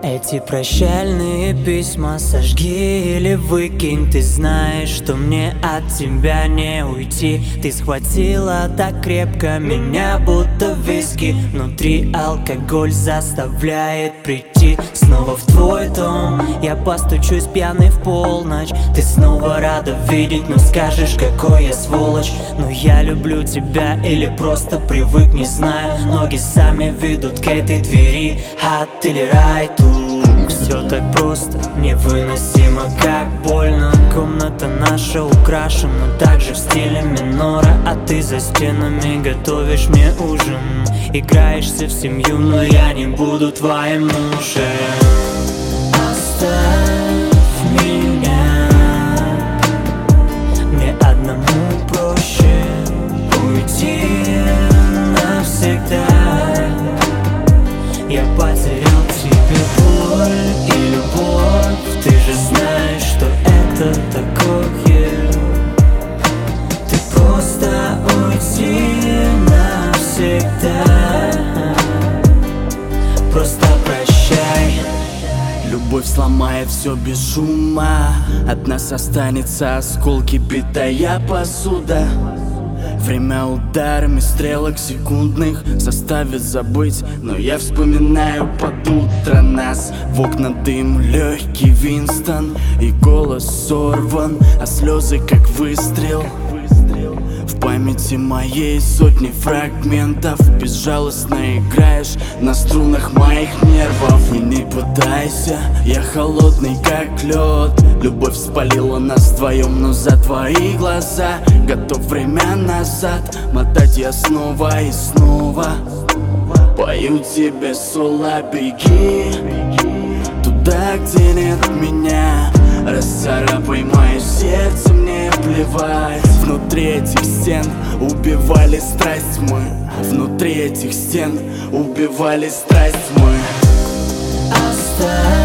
Эти прощальные письма сожги или выкинь. Ты знаешь, что мне от тебя не уйти. Ты схватила так крепко меня, будто виски. Внутри алкоголь заставляет прийти снова в твой дом. Я постучусь пьяный в полночь. Ты снова рада видеть, но скажешь, какой я сволочь. Но я люблю тебя или просто привык, не знаю. Ноги сами ведут к этой двери. Ад или рай тут. Все так просто, невыносимо, как больно. Комната наша украшена также в стиле минора. А ты за стенами готовишь мне ужин. Играешься в семью, но я не буду твоим мужем. Оставь меня, мне одному проще уйти навсегда. Я потерял тебе боль и любовь. Ты же знаешь, что это такое. Ты просто уйти навсегда. Просто прощай. Любовь сломает все без шума. От нас останется осколки, битая посуда. Время ударами стрелок секундных заставит забыть, но я вспоминаю под утро нас. В окна дым, легкий Винстон, и голос сорван, а слезы как выстрел. В памяти моей сотни фрагментов. Безжалостно играешь на струнах моих нервов. И не пытайся, я холодный как лед. Любовь спалила нас вдвоем, но за твои глаза готов время назад мотать я снова и снова. Пою тебе соло, беги туда, где нет меня. Расцарапай мое сердце, мне плевать. Внутри этих стен убивали страсть мы. Внутри этих стен убивали страсть мы. Оставь